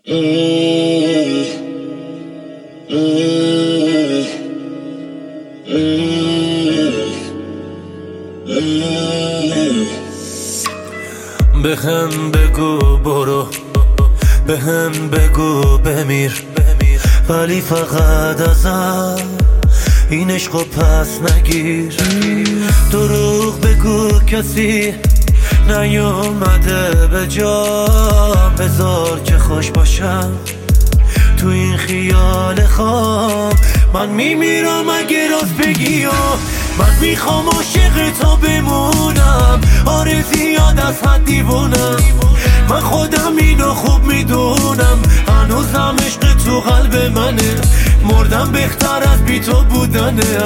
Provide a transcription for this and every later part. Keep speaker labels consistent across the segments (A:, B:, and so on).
A: بهم بگو برو، بهم بگو بمیر، ولی فقط ازم این عشقو پس نگیر. دروغ بگو کسی نیومده به جام، بذار که خوش باشم تو این خیال خام. من میمیرم اگه راست بگی و من میخوام عاشق تو بمونم. آره زیاد از حد دیوونم، من خودم اینو خوب میدونم. هنوزم عشق تو قلب منه، مردم بهتر از بی تو بودنه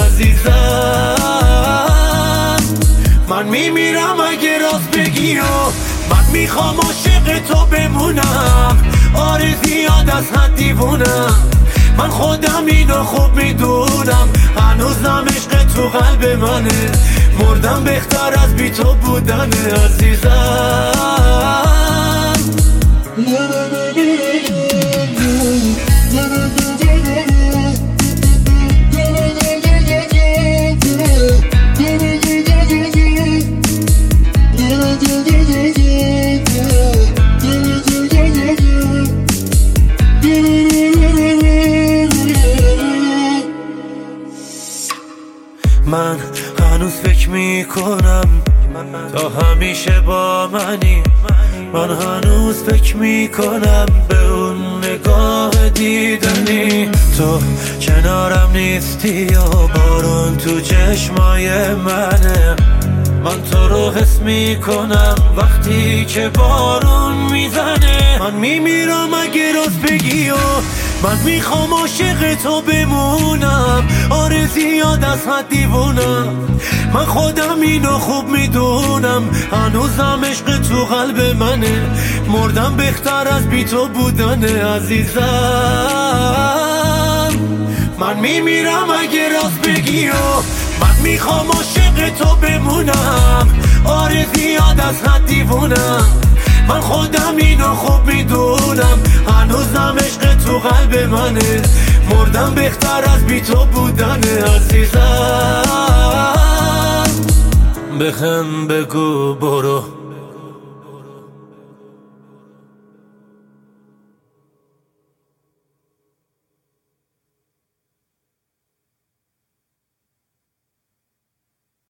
A: عزیزم. من میمیرم اگه راست بگی و من میخوام عاشق تو بمونم. آره زیاد از حد دیوونم، من خودم اینو خوب میدونم. هنوزم عشق تو قلب منه، مردم بهتر از بی تو بودنه عزیزم. من هنوز فکر میکنم تا همیشه با منی. من هنوز فکر میکنم به اون نگاه دیدنی. تو کنارم نیستی و بارون تو چشمای منه. من تو رو حس میکنم وقتی که بارون میزنه. من میمیرم اگه راست بگی و من میخوام عاشق تو بمونم. آره زیاد از حد دیوونم، من خودم اینو خوب میدونم. هنوزم عشق تو قلب منه، مردم بهتر از بی تو بودنه عزیزم. من میمیرم اگه راست بگی و من میخوام عاشق تو بمونم. آره زیاد از حد دیوونم، من خودم اینو خوب میدونم. هنوزم عشق تو قلب منه، مردم بهتر از بی تو بودنه عزیزم. بهم بگو برو،